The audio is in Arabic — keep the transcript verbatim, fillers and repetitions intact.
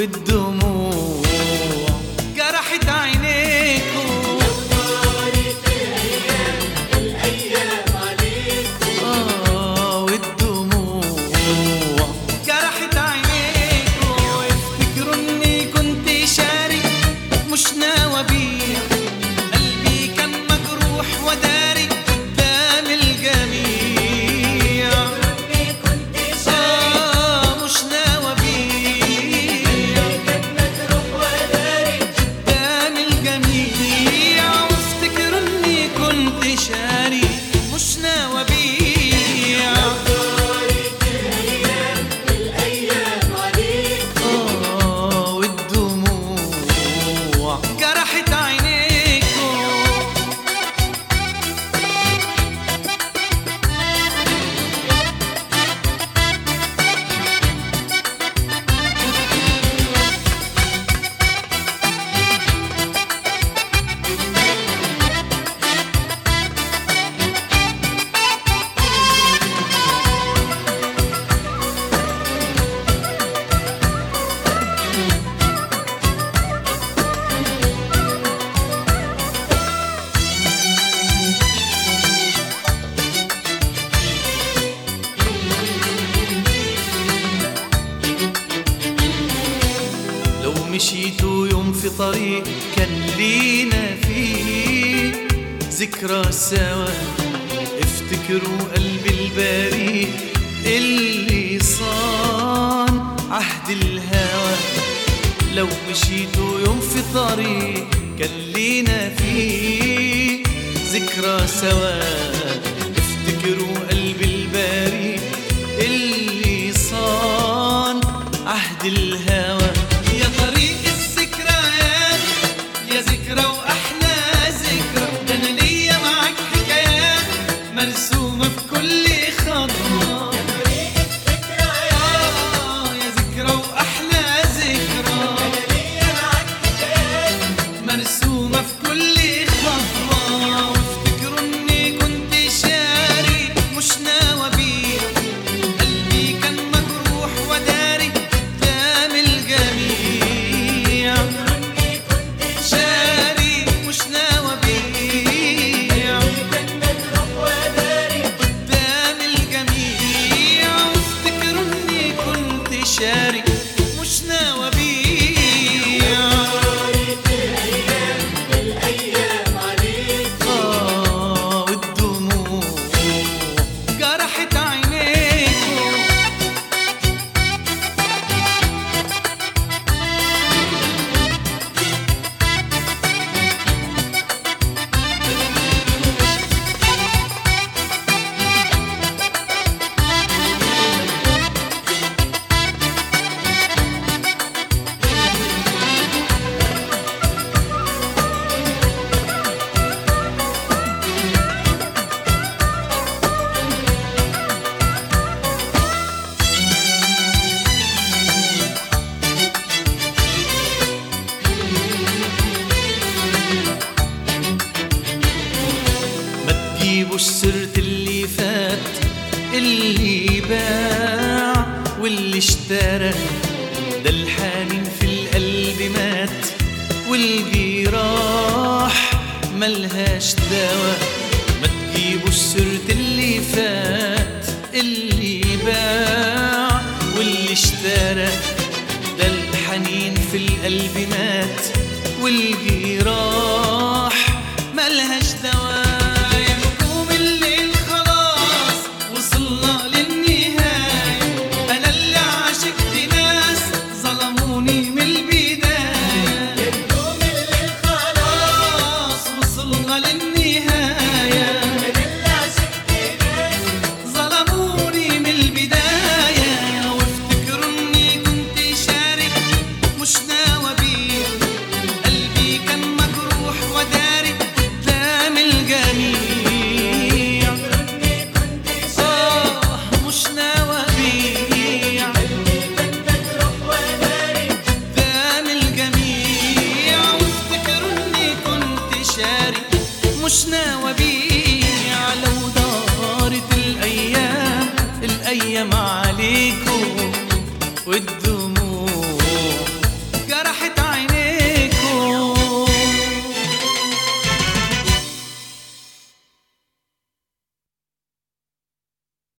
والدموع جرحت عينيكو. طارت الأيام الأيام عليكو آه والدموع جرحت عينيكو. افتكروا إني كنت شاري مش ناوي أبيع، قلبي كان مجروح وداري قدام الجميع. إني كنت شاري آه مش ناوي أبيع، كان مجروح وداري قدام الجميع. وافتكروا إني كنت شاري مش ناوي أبيع. طارت الأيام الأيام عليكو آه والدموع جرحت عينيكو. لو مشيتوا يوم في طريق كان لينا فيه ذكرى سوا، افتكروا قلبي البريء اللي صان عهد الهوى. لو مشيتوا يوم في طريق كان لينا فيه ذكرى سوا، افتكروا قلبي البريء اللي صان عهد الهوى. يا طريق الذكريات يا ذكرى وأحلى ذكرى، ده أنا ليا معاك حكايات مرسومة في كل خطوة. طريق الذكريات آه يا ذكرى وأحلى ذكرى، ليا معاك حكايات مرسومة في كل خطوة. وافتكروا إني كنت شاري مش ناوي أبيع، قلبي كان مجروح وداري قدام الجميع. إني كنت شاري مش ناوي أبيع كان مجروح وداري قدام الجميع. وافتكروا إني كنت شاري مش ناوي أبيع. طارت الأيام الأيام عليكو آه والدموع جرحت عينيكو. ما تجيبوش سيرة اللي فات، اللي باع واللي اشترى، ده الحنين في القلب مات والجراح ملهاش دوا. ما تجيبوش سيرة اللي فات، اللي باع واللي اشترى، ده الحنين في القلب مات والجراح ملهاش دوا. يا نجوم الليل خلاص وصلنا للنهاية، أنا اللي عاشقت ناس ظلموني من البداية. نجوم الليل خلاص وصلنا للنهاية، اللي عشقت ناس ظلموني من البداية. وافتكروا إني كنت شاري مش ناوي أبيع، قلبي كان مجروح وداري قدام الجميع. إني كنت آه مش ناوي أبيع كان مجروح وداري قدام الجميع. وافتكروا إني كنت شاري مش ناوي أبيع. لو دارت الأيام الأيام عليكم والدنيا